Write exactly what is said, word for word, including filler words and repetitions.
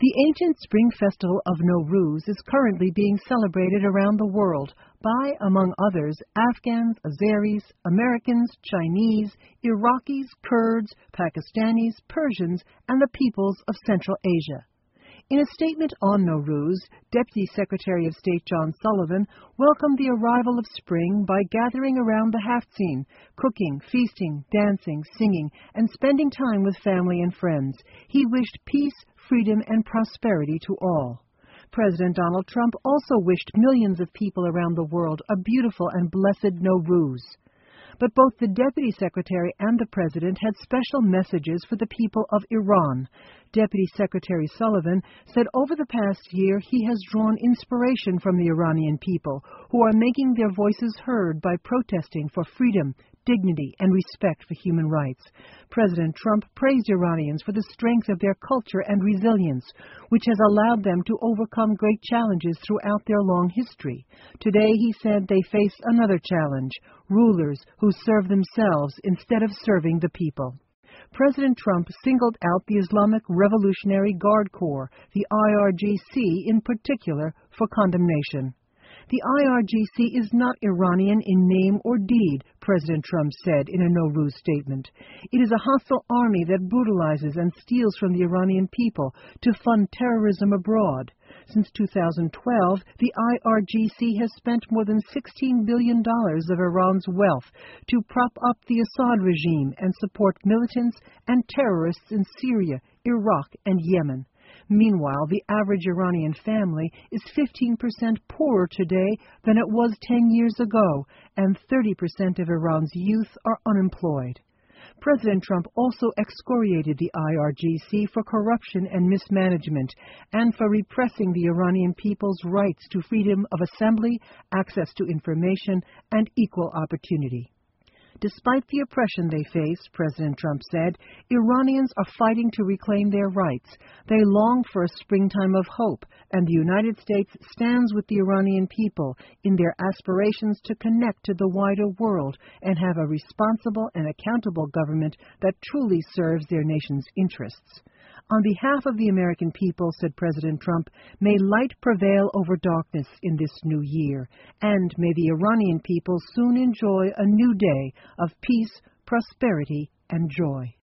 The ancient spring festival of Nowruz is currently being celebrated around the world by, among others, Afghans, Azeris, Americans, Chinese, Iraqis, Kurds, Pakistanis, Persians, and the peoples of Central Asia. In a statement on Nowruz, Deputy Secretary of State John Sullivan welcomed the arrival of spring by gathering around the Haftzin, cooking, feasting, dancing, singing, and spending time with family and friends. He wished peace, freedom, and prosperity to all. President Donald Trump also wished millions of people around the world a beautiful and blessed Nowruz. But both the Deputy Secretary and the President had special messages for the people of Iran. Deputy Secretary Sullivan said over the past year he has drawn inspiration from the Iranian people, who are making their voices heard by protesting for freedom, dignity, and respect for human rights. President Trump praised Iranians for the strength of their culture and resilience, which has allowed them to overcome great challenges throughout their long history. Today, he said, they face another challenge: rulers who serve themselves instead of serving the people. President Trump singled out the Islamic Revolutionary Guard Corps, the I R G C in particular, for condemnation. The I R G C is not Iranian in name or deed, President Trump said in a Nowruz statement. It is a hostile army that brutalizes and steals from the Iranian people to fund terrorism abroad. Since two thousand twelve, the I R G C has spent more than sixteen billion dollars of Iran's wealth to prop up the Assad regime and support militants and terrorists in Syria, Iraq, and Yemen. Meanwhile, the average Iranian family is fifteen percent poorer today than it was ten years ago, and thirty percent of Iran's youth are unemployed. President Trump also excoriated the I R G C for corruption and mismanagement, and for repressing the Iranian people's rights to freedom of assembly, access to information, and equal opportunity. Despite the oppression they face, President Trump said, Iranians are fighting to reclaim their rights. They long for a springtime of hope, and the United States stands with the Iranian people in their aspirations to connect to the wider world and have a responsible and accountable government that truly serves their nation's interests. On behalf of the American people, said President Trump, may light prevail over darkness in this new year, and may the Iranian people soon enjoy a new day of peace, prosperity, and joy.